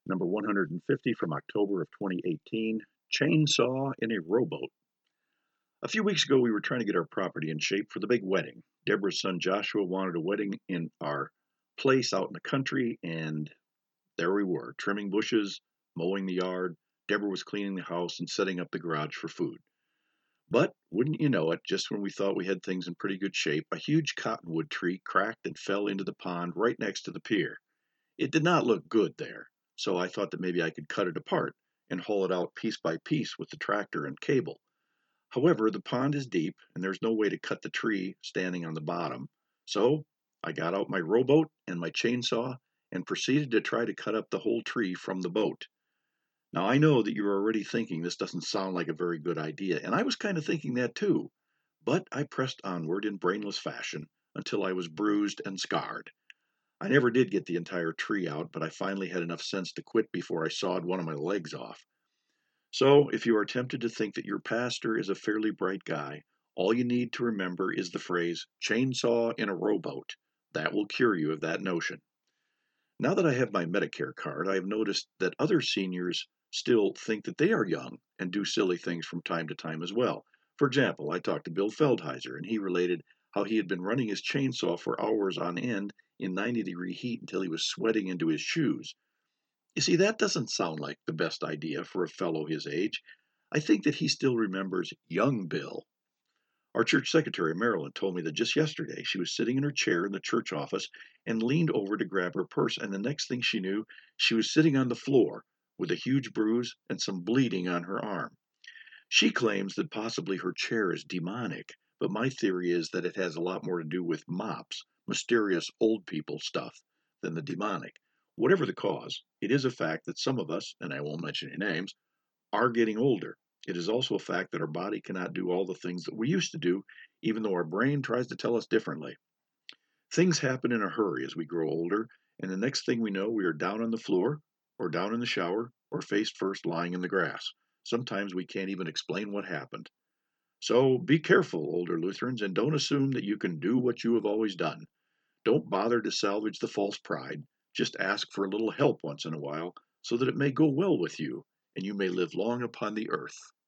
Number 150 from October of 2018, Chainsaw in a Rowboat. A few weeks ago, we were trying to get our property in shape for the big wedding. Deborah's son Joshua wanted a wedding in our place out in the country, and there we were, trimming bushes, mowing the yard. Deborah was cleaning the house and setting up the garage for food. But wouldn't you know it, just when we thought we had things in pretty good shape, a huge cottonwood tree cracked and fell into the pond right next to the pier. It did not look good there, so I thought that maybe I could cut it apart and haul it out piece by piece with the tractor and cable. However, the pond is deep and there's no way to cut the tree standing on the bottom. So I got out my rowboat and my chainsaw and proceeded to try to cut up the whole tree from the boat. Now I know that you're already thinking this doesn't sound like a very good idea, and I was kind of thinking that too. But I pressed onward in brainless fashion until I was bruised and scarred. I never did get the entire tree out, but I finally had enough sense to quit before I sawed one of my legs off. So, if you are tempted to think that your pastor is a fairly bright guy, all you need to remember is the phrase chainsaw in a rowboat. That will cure you of that notion. Now that I have my Medicare card, I have noticed that other seniors still think that they are young and do silly things from time to time as well. For example, I talked to Bill Feldheiser, and he related how he had been running his chainsaw for hours on end in 90-degree heat until he was sweating into his shoes. You see, that doesn't sound like the best idea for a fellow his age. I think that he still remembers young Bill. Our church secretary, Marilyn, told me that just yesterday she was sitting in her chair in the church office and leaned over to grab her purse, and the next thing she knew, she was sitting on the floor with a huge bruise and some bleeding on her arm. She claims that possibly her chair is demonic, but my theory is that it has a lot more to do with mops, mysterious old people stuff, than the demonic. Whatever the cause, it is a fact that some of us, and I won't mention any names, are getting older. It is also a fact that our body cannot do all the things that we used to do, even though our brain tries to tell us differently. Things happen in a hurry as we grow older, and the next thing we know, we are down on the floor, or down in the shower, or face first lying in the grass. Sometimes we can't even explain what happened. So be careful, older Lutherans, and don't assume that you can do what you have always done. Don't bother to salvage the false pride. Just ask for a little help once in a while so that it may go well with you and you may live long upon the earth.